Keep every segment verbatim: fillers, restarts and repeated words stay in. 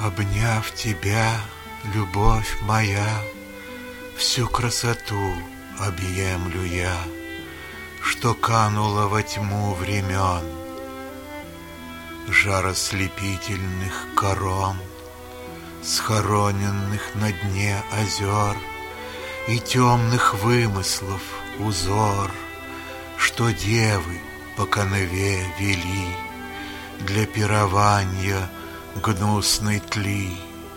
Обняв тебя, любовь моя, всю красоту объемлю я, что канула во тьму времен, жар ослепительных корон, схороненных на дне озер, и темных вымыслов узор, что девы по канаве вели для пирования гнусной тли.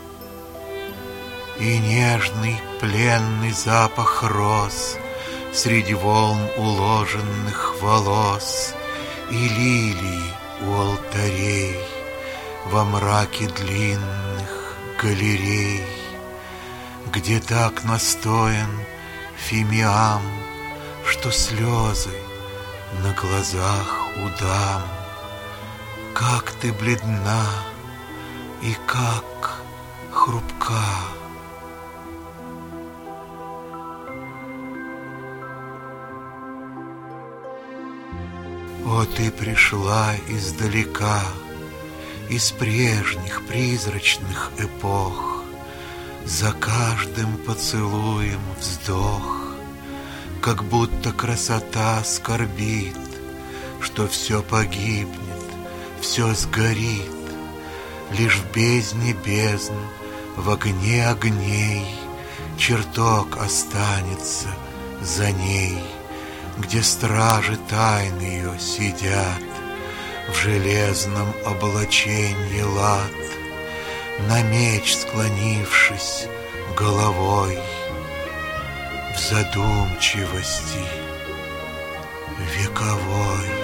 И нежный пленный запах роз среди волн уложенных волос, и лилии у алтарей во мраке длинных галерей, где так настоян фимиам, что слезы на глазах у дам. Как ты бледна и как хрупка. О, ты пришла издалека, из прежних призрачных эпох, за каждым поцелуем вздох, как будто красота скорбит, что все погибнет, все сгорит, лишь в бездне бездн, в огне огней чертог останется за ней, где стражи тайн ее сидят в железном облачении лад, на меч склонившись головой, в задумчивости вековой.